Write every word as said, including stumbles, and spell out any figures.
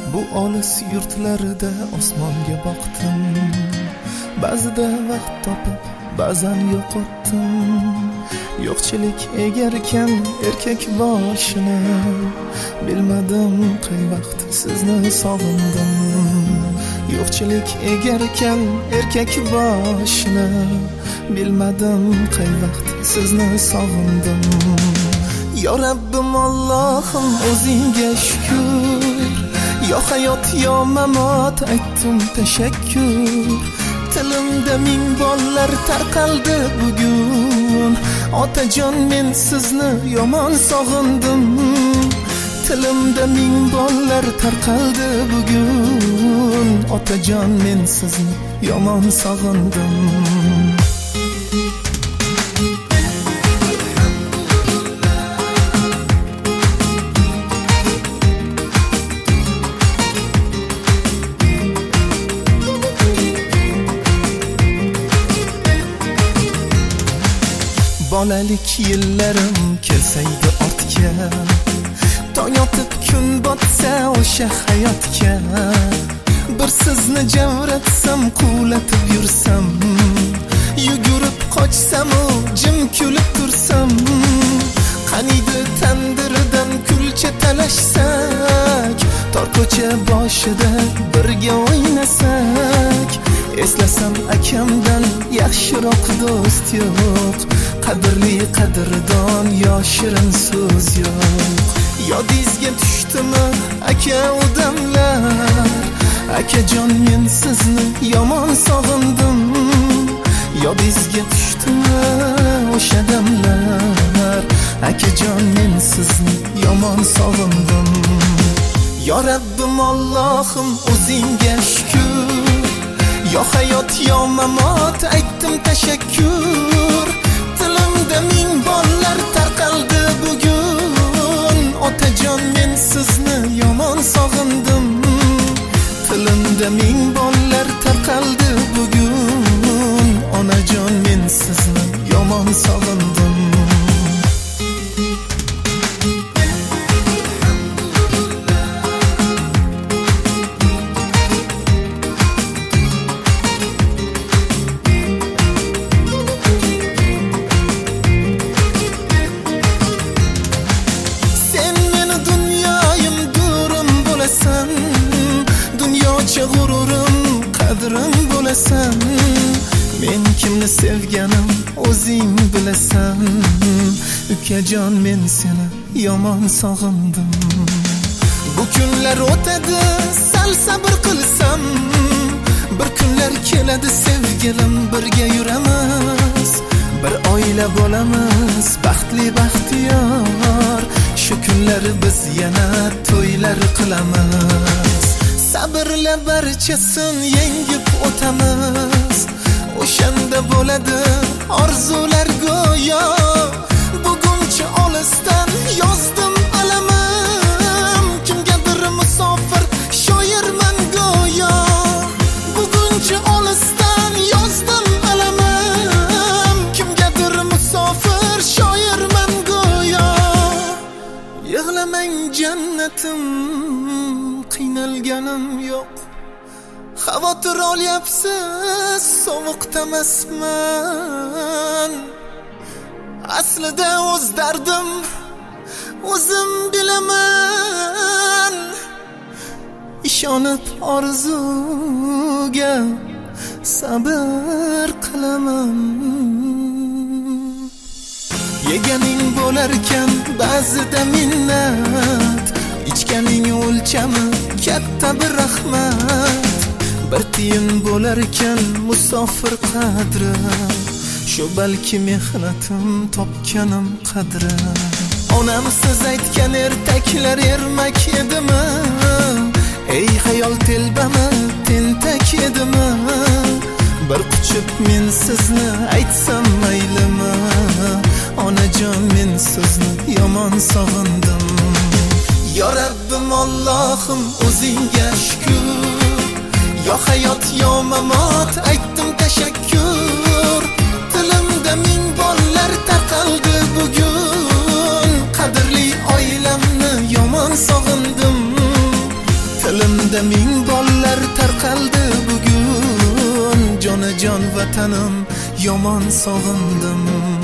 Bu olis yurtlarida osmonga boqdim. Ba'zida vaqt topib, ba'zan yo'qotdim. Yo'qchilik egarkan erkak boshini, bilmadim qay vaqt sizni sog'indim. Yo'qchilik egarkan erkak boshini, bilmadim qay vaqt sizni sog'indim. Ya Rabbim Allohim o'zingga shukr, yo hayot yo mamot aytdim tashakkur. Tilimda ming bollar tarqaldi bugun, otajon men sizni yomon sog'indim. Tilimda ming bollar tarqaldi bugun, otajon men sizni yomon sog'indim. Bolalik yillarim kelsaydi ortga, tong otib kun botsa o'sha hayotga. Bir sizni javratsam, quvlatib yursam, yugurib qochsam u jim kulib tursam. Qaniydi tandiridan kulcha talashsak, tor ko'cha boshida birga o'ynasak. Eslasam akamdan yaxshiroq do'st yo'q, qadrli qadrdon yo shirin so'z yo'q. Yodingizga tushdimi aka u damlar, akajon men sizni yomon sog'indim. Yodingizga tushdimi o'sha damlar, akajon men sizni yomon sog'indim. Ya Rabbim Allohim o'zingga shukr, yo hayot yo mamot aytdim tashakkur. Tilimda ming bollar tarqaldi bugun, otajon men sizni yomon sog'indim. Tilimda ming bollar tarqaldi bugun, onajon men sizni yomon sog'indim. G'ururim, qadrim bo'lasan. Men kimni sevganim o'zing bilasan. Ukajon men seni yomon sog'indim. Bu kunlar o'tadi, sal sabr qilsam, bir kunlar keladi sevgilim, birga yuramiz. Bir oila bo'lamiz, baxtli baxtiyor. Shu kunlar biz yana to'ylar qilamiz. Sabrla barchasin yengib o'tamiz. O'shanda bo'ladi orzular go'yo. Buguncha olisdan yozdim alamim, kimgadir musofir shoirman go'yo. Buguncha olisdan yozdim alamim, kimgadir musofir shoirman go'yo. Yig'lamang jannatim, qiynalganim yo'q. Xavotir olyapsiz, sovuqdamasman. Aslida o'z dardim o'zim bilaman. Ishonib orzuga sabr qilaman. Yeganing bo'larkan ba'zida minnat, ichganing o'lchami katta bir rahmat. Bir tiyin bo'larkan musofir qadri, shu balki mehnatim topganim qadri. Onam siz aytgan ertaklar ermak edimi? Ey hayol telbami tentak edimi? Bir quchib men sizni aytsam maylimi? Onajon men sizni yomon sog'indim. Ya Rabbim Allohim o'zingga shukr, yo hayot yo mamot aytdim tashakkur. Tilimda ming bollar tarqaldi bugun, qadrli oilamni yomon sog'indim. Tilim Jonimda ming bollar tarqaldi bugun, jonajon vatanim yomon sog'indim.